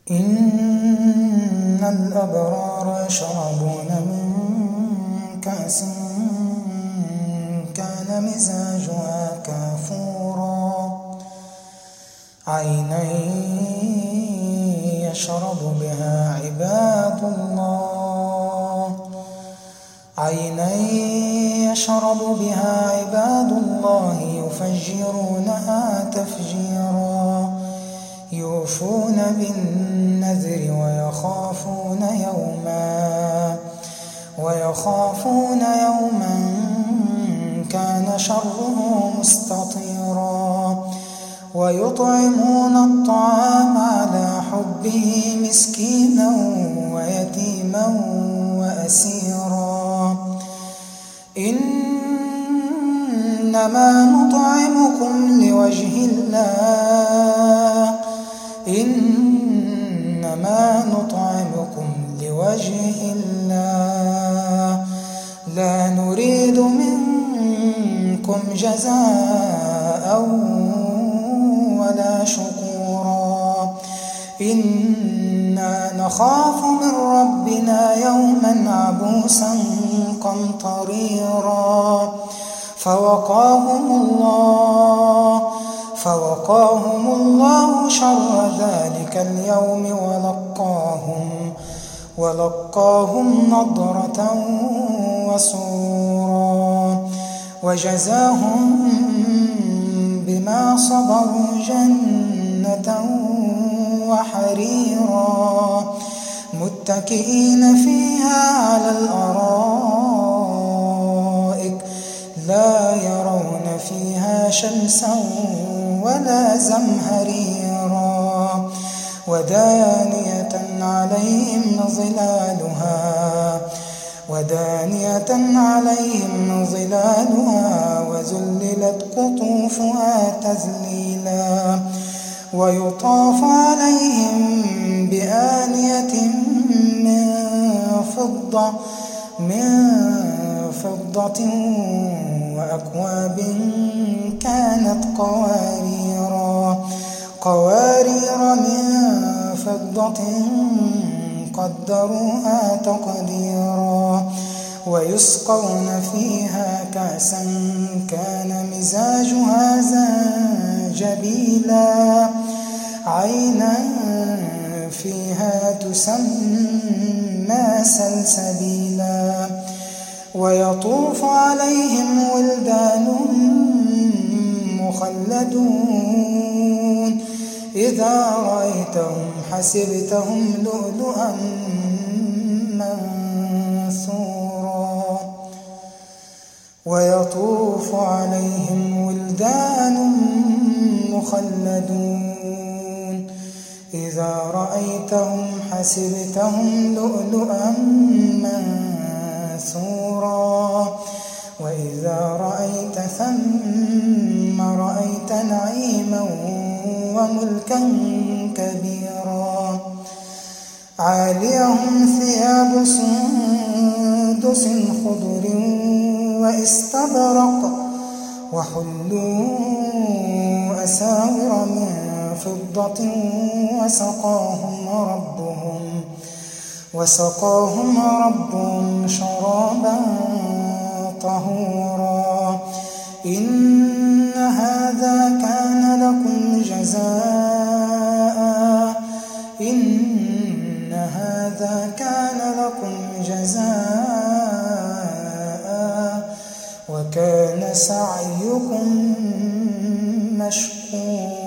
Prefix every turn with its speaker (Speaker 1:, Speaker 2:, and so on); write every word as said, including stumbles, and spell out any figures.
Speaker 1: إن الأبرار يشربون من كأس كان مزاجها كافورا عينا يشرب بها عباد الله عينا يشرب بها عباد الله يفجرونها تفجيرا يوفون بالنذر ويخافون يوما ويخافون يوما كان شره مستطيرا ويطعمون الطعام على حبه مسكينا ويتيما وأسيرا إنما نطعمكم لوجه الله إنما نطعمكم لوجه الله لا نريد منكم جزاء ولا شكورا إنا نخاف من ربنا يوما عبوسا قمطريرا فوقاهم الله فوقاهم الله شر ذلك اليوم ولقاهم ولقاهم نضرة وسرورا وجزاهم بما صبروا جنة وحريرا متكئين فيها على الأرائك لا يرون فيها شمسا ولا زمهريرا ودانية عليهم ظلالها ودانية عليهم ظلالها وذللت قطوفها تذليلا ويطاف عليهم بآنية من فضة من فضة وأكواب كانت قواريرا قوارير من فضة قدروها تقديرا ويسقون فيها كأسا كان مزاجها زنجبيلا عينا فيها تسمى سلسبيلا ويطوف عليهم ولدان مخلدون إذا رأيتهم حسبتهم لؤلؤا منثورا ويطوف عليهم ولدان مخلدون إذا رأيتهم حسبتهم لؤلؤا منثورا وإذا رأيت ثم رأيت نعيما وملكا كبيرا عاليهم ثياب سندس خضر واستبرق وحلوا أساور من فضة وسقاهم ربهم وسقاهم ربهم شرابا طهورا إن هذا كان لكم جزاء إن هذا كان لكم جزاء وكان سعيكم مشكورا.